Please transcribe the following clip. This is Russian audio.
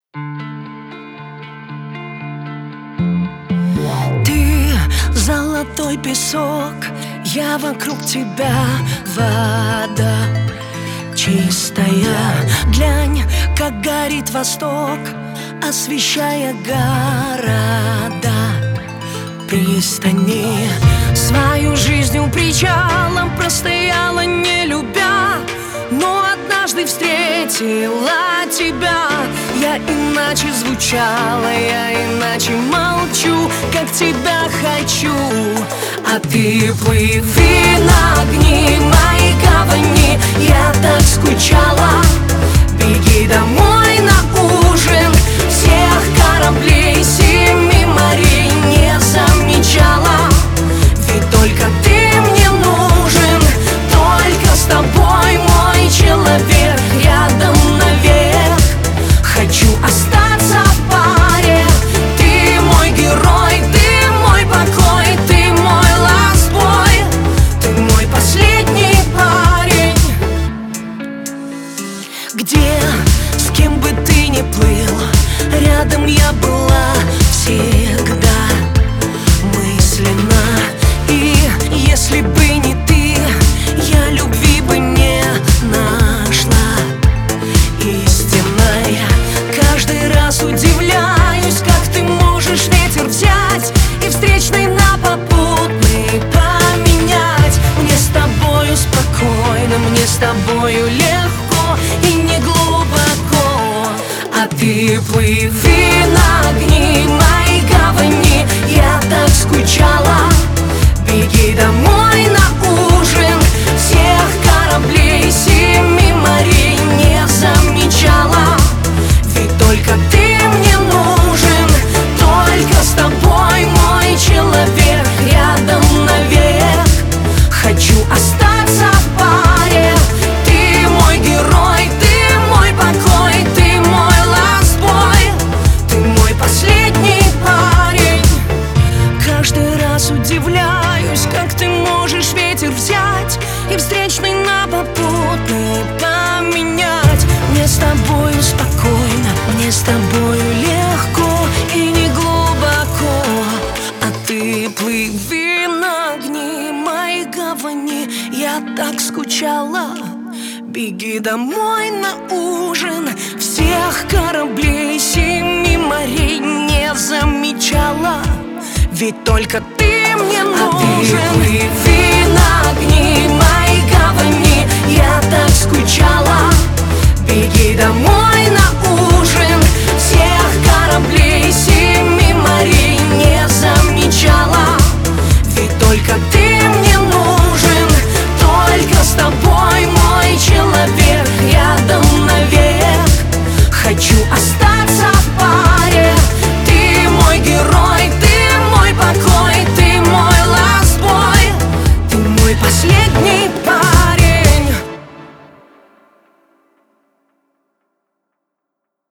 Ты золотой песок, я вокруг тебя вода чистая. Глянь, как горит восток, освещая города. Пристани свою жизнь у причалом простояла, не любя, но однажды встретила тебя. Я иначе звучала, я иначе молчу, как тебя хочу. А ты плыви на огни моей гавани, я так скучала. Беги домой на ужин, всех кораблей семи морей не замечала. Ведь только ты мне нужен, только с тобой, мой человек, рядом навек. Хочу остаться в паре, ты мой герой, ты мой покой, ты мой ластбой, ты мой последний парень. Где, с кем бы ты ни плыл, рядом я была всегда мысленно. И если бы не ты, я любви бы не нашла истинной. Каждый раз удивляюсь, как ты можешь ветер взять и встречный на попутный поменять. Мне с тобою спокойно, мне с тобою легко и не глубоко. А ты плыви на огни моей гавани, я так скучала. Беги домой на ужин, всех кораблей семи морей не замечала. Ведь только ты мне нужен, только с тобой, мой человек, рядом навек. Хочу остаться в паре, ты мой герой, ты мой покой, ты мой ластбой, ты мой последний парень. Каждый раз удивляюсь, как ты можешь ветер взять и встречный на попутный поменять. Мне с тобою спокойно, мне с тобою легко и не глубоко. А ты плыви на огни моей гавани, я так скучала. Беги домой на ужин, всех кораблей семи морей не замечала. Ведь только ты мне нужен. А ты плыви на огни моей гавани, я так скучала. Беги домой на ужин, всех кораблей семи морей не замечала. Ведь только ты мне нужен, только с тобой, мой человек, рядом навек. Хочу остаться